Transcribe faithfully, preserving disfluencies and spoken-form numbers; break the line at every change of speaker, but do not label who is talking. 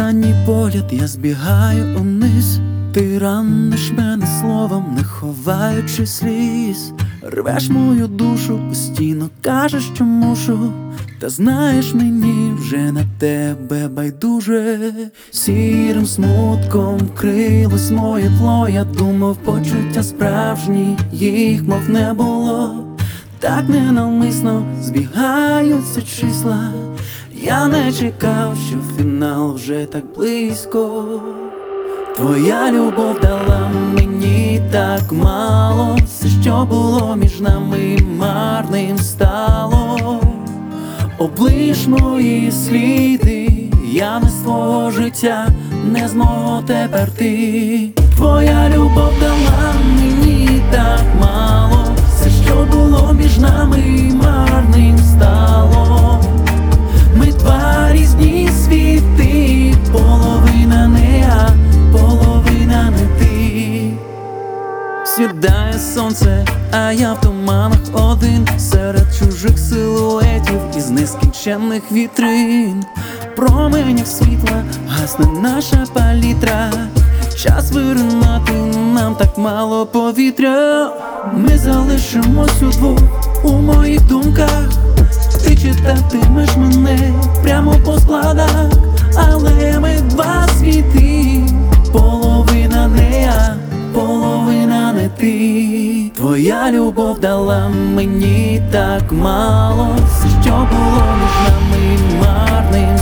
останній погляд, я збігаю униз. Ти раниш мене словом, не ховаючи сліз. Рвеш мою душу, постійно кажеш, що мушу. Та знаєш, мені вже на тебе байдуже. Сірим смутком вкрилось моє тло. Я думав, почуття справжні, їх мов не було. Так ненавмисно збігаються числа. Я не чекав, що фінал вже так близько. Твоя любов дала мені так мало. Все, що було між нами, марним стало. Облиш мої сліди, я не з твого життя, не з мого тепер ти. Твоя любов дала мені так мало. Все, що було між нами, марним стало. Ми два різні світи, половина не я, половина не ти. Сідає сонце, а я в туманах один, серед чужих силуетів із нескінченних вітрин. Променях світла гасне наша палітра. Час виринати, нам так мало повітря. Ми залишимось удвох у моїх думках. Ти читатимеш мене прямо по складах. Але ми два світи, половина не я, половина не ти. Твоя любов дала мені так мало. Все, що було між нами, марним